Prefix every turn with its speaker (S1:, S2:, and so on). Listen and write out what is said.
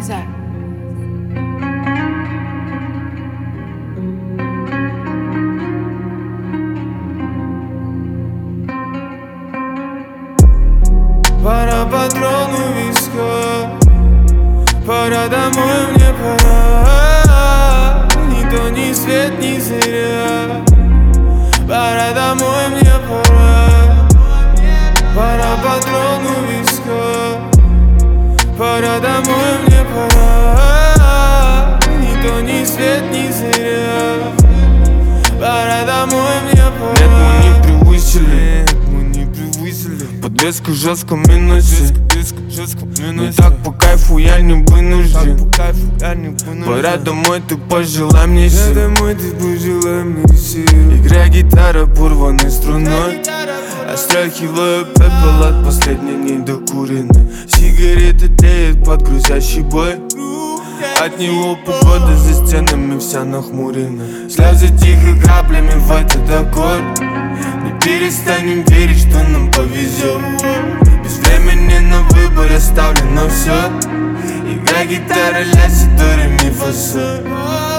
S1: Царь.
S2: Пора патрону виска, пора домой, мне пора. Ни то, ни свет, ни зря. Пора домой, мне пора. Пора патрону виска, пора домой, мне пора. Ни то, ни свет, ни зря. Пора домой, мне пора.
S3: Нет, мы не превысили, подвеска в жестком минусе. Не так по кайфу, я не вынужден. Пора домой, ты пожелай мне сил. Играй гитара порванной струной, острахиваю пепел от последней недокуренной. Сигареты тлеют под грузящий бой. От него погода за стенами вся нахмурена. Слезы тихо каплями в этот аккорд. Не перестанем верить, что нам повезет. Без времени на выбор оставлено все. Играй гитара, ля, си, до, ре, ми, фа, соль.